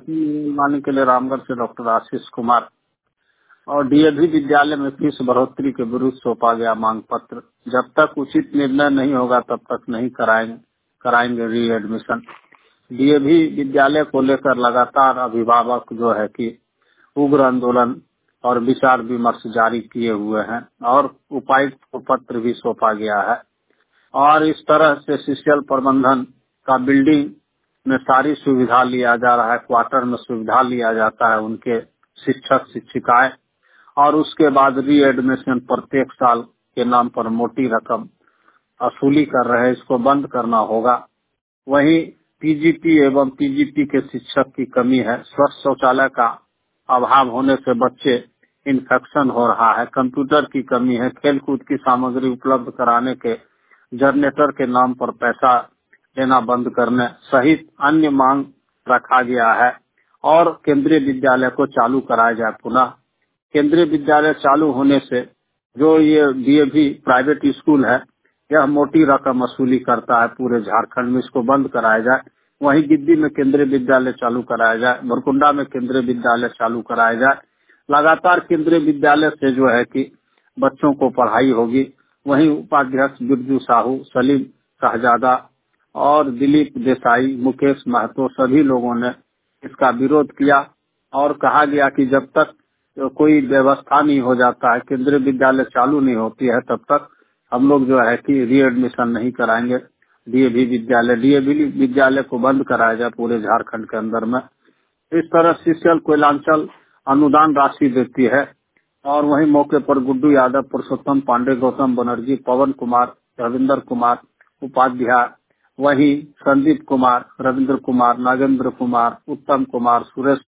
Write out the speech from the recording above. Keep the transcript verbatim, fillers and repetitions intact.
मानने के लिए रामगढ़ से डॉक्टर आशीष कुमार। और डीएवी विद्यालय में फीस बढ़ोतरी के विरुद्ध सौंपा गया मांग पत्र। जब तक उचित निर्णय नहीं होगा तब तक नहीं कराएंगे कराएंगे री एडमिशन। डीएवी विद्यालय को लेकर लगातार अभिभावक जो है कि उग्र आंदोलन और विचार विमर्श जारी किए हुए हैं और उपायुक्त को पत्र भी सौंपा गया है। और इस तरह से सीसीएल प्रबंधन का बिल्डिंग में सारी सुविधा लिया जा रहा है, क्वार्टर में सुविधा लिया जाता है उनके शिक्षक शिक्षिकाएं, और उसके बाद री एडमिशन प्रत्येक साल के नाम पर मोटी रकम वसूली कर रहे हैं। इसको बंद करना होगा। वहीं पीजीटी एवं पीजीटी के शिक्षक की कमी है। स्वच्छ शौचालय का अभाव होने से बच्चे इन्फेक्शन हो रहा है। कंप्यूटर की कमी है। खेलकूद की सामग्री उपलब्ध कराने के जनरेटर के नाम पर पैसा देना बंद करने सहित अन्य मांग रखा गया है। और केंद्रीय विद्यालय को चालू कराया जाए पुनः। केंद्रीय विद्यालय चालू होने से जो ये डीएवी प्राइवेट स्कूल है, यह मोटी रकम वसूली करता है पूरे झारखंड में। इसको बंद कराया जाए। वहीं गिद्दी में केंद्रीय विद्यालय चालू कराया जाए। बरकुंडा में केंद्रीय विद्यालय चालू कराया जाए। लगातार केंद्रीय विद्यालय से जो है कि बच्चों को पढ़ाई होगी। वहीं उपाध्यक्ष बिरजू साहू, सलीम शहजादा और दिलीप देसाई, मुकेश महतो सभी लोगों ने इसका विरोध किया और कहा गया कि जब तक तो कोई व्यवस्था नहीं हो जाता है, केंद्रीय विद्यालय चालू नहीं होती है, तब तक हम लोग जो है कि री एडमिशन नहीं कराएंगे डीएवी विद्यालय। डीएवी विद्यालय को बंद कराया जाए पूरे झारखंड के अंदर में। इस तरह सीसीएल कोयलांचल अनुदान राशि देती है। और वहीं मौके पर गुड्डू यादव, पुरुषोत्तम पांडे, गौतम बनर्जी, पवन कुमार, रविंदर कुमार उपाध्याय, वहीं संदीप कुमार, रविंद्र कुमार, नागेंद्र कुमार, उत्तम कुमार, सुरेश